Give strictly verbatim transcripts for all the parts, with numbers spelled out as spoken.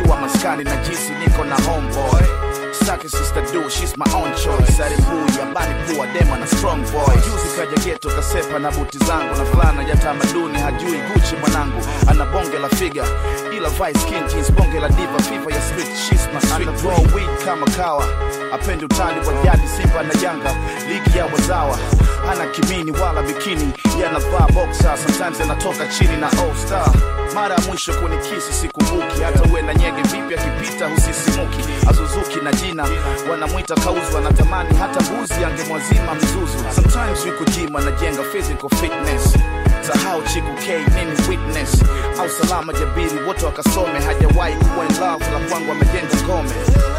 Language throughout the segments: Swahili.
nikiwa maskani na jinsi niko na homeboy. Saki sister do, she's my own choice. Aribu ya bani kuwa dema na strong boy. Juzi kaja geto kasepa na buti zangu na flana ya tamaduni hajui Gucci mwanangu. Ana bonge la figa ila vice skin jeans, bonge la diva fever ya street, she's my street. Ana draw weed kama kawa, apendi utani wa jadi Simba na Yanga, ligi ya wazawa. Hana kimini wala bikini, yanavaa boxer, sometimes anatoka chini na all star. Mara mwisho kunikisi sikumbuki, hata uwe na nyege vipi akipita husisimuki. Azuzuki na jina, wanamuita kauzu, wanatamani hata mbuzi angemwazima mzuzu. Sometimes yuko gym anajenga physical fitness, sahau chiku K nini witness. Au salama jabiri, wote wakasome, hajawahi kuwa in love, la kwangu amejenga ngome.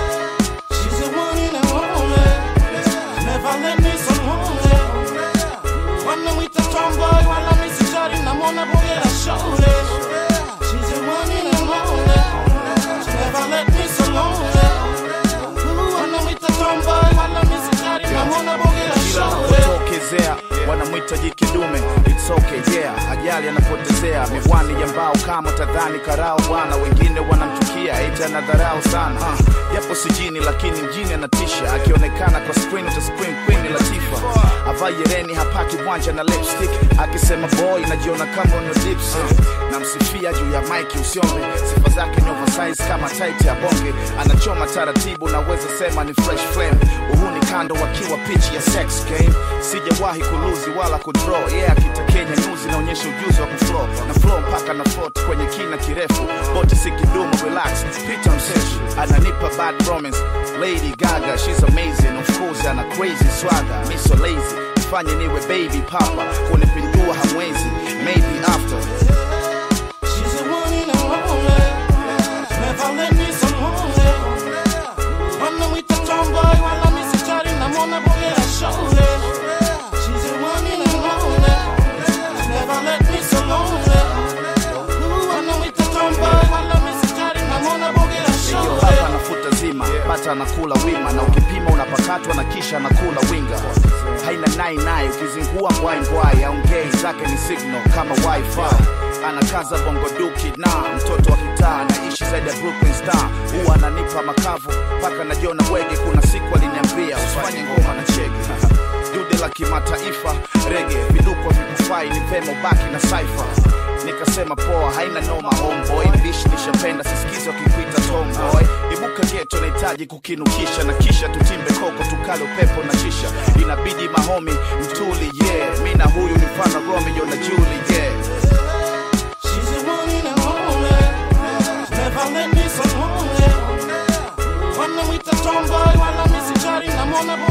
She's the one in the only, never let me so lonely. Wanamuita tomboy, wala misijari na mwana boge la shule. She's the one in the only, never let me so lonely. Wanamuita tomboy, wala misijari na mwana boge la shule. Kutokezea, wanamuita jike dume, it's okay yeah. Ajali anapotezea, miwani ya mbao kama tadhani karao bwana. Wengine wanamchukia, eti anadharau sana uh, Yapo sijini lakini mjini anatisha. Akionekana kwa screen uta scream Queen Latifah. Avai yereni hapaki wanja na lipstick. Akisema boy najiona kama on your lips uh, namsifia juu ya mic usiombe. Sifa zake ni oversize kama tight ya bonge. Anachoma taratibu naweza sema ni fresh flame. Uhuni kando wakiwa pitch ya sex game. Sijawahi kuluzi wala kudraw, yeah akitakenya nyuzi naonyesha ujuzi wa kuflow. Na flow mpaka na float kwenye kina kirefu. Boti sikidumu relax, Peter mseshi. Ananipa bad romance, Lady Gaga, she's amazing. Of course ana crazy swagger, me so lazy. Fanye niwe baby papa, kunipindua hamwezi, maybe after. She's the one in the only, never let me so lonely. Wanamuita tomboy, wala misijari na mwana boge la shule. She's the one in the only, never let me so lonely. Wanamuita tomboy, wala misijari na mwana boge la shule. Hapa nafuta zima, pata nakula wima. Na ukipima unapakatwa na kisha nakula winga. Haina nai nai, ukizingua mbwai mbwai. Aongei zake ni signal kama wifi. Anakaza bongo duki na mtoto wa kitaa. Naishi zaidi ya Brooklyn Star. Huwa ananipa makavu, paka najiona wege. Kuna siku aliniambia usifanye ngoma na chege. Dude la kimataifa, rege, viduko vikufai ni vemo baki na cypher. Nikasema poa, haina noma homeboy. Bish nishapenda sisikizo kikuita tomboy. Ibuka geto nahitaji kukinukisha. Na kisha tutimbe koko tukale upepo na shisha. Inabidi mahomi mtuli yeah. Mina huyu ni mfano Romeo na Julie yeah. She's the one in the only, never let me so lonely. Wanamuita tomboy, wala misijari na mwana boge